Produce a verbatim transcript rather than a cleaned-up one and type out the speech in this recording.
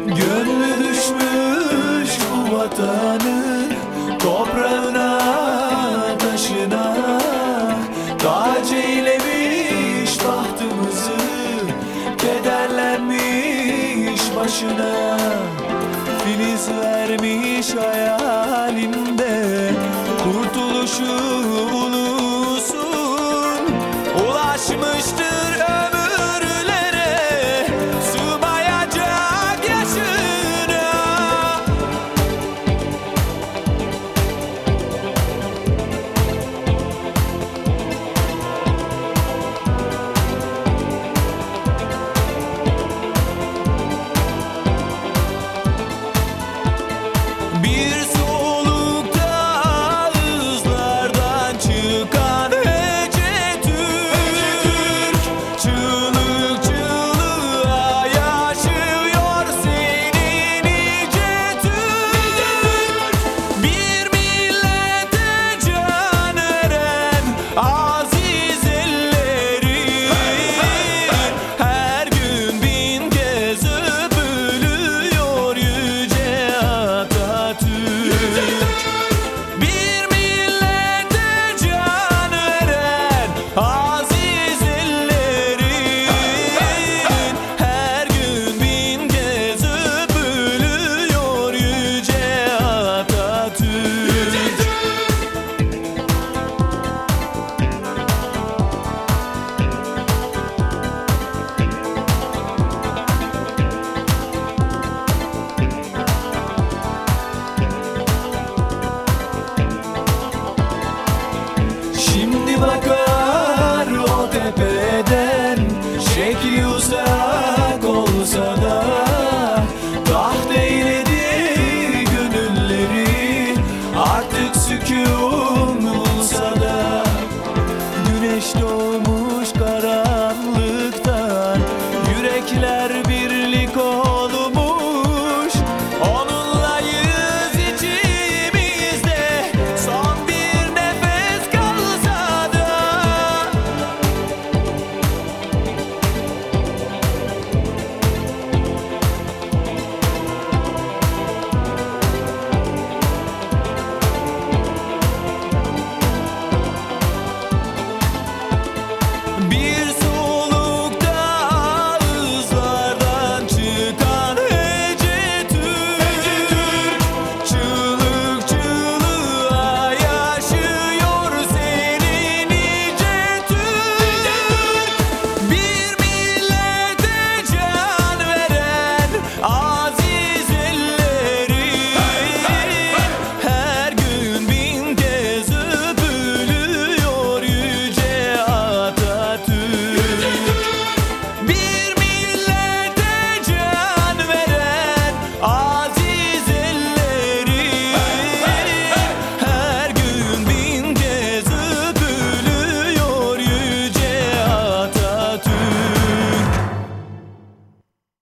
Gönlü düşmüş bu vatanın toprağına, taşına. Tac eylemiş bahtımızı, kederlenmiş başına. Filiz vermiş hayalinde kurtuluşu ulusun. Ulaşmıştır ömürlere, sığmayacak yaşına. Bir solukta ızlardan çıkan Ece Türk, çığlık çığlığa yaşıyor senin nice Türk. Bir millete can veren aziz ellerin her gün bin kez öpülüyor yüce Atatürk. Bir millete can veren aziz ellerin her gün bin kez öpülüyor yüce Atatürk. Şimdi bakar o tepeden, şekli uzak olsa da taht eyledi gönülleri, artık sükûn bulsa da. Güneş doğmuş karanlıktan, yürekler bir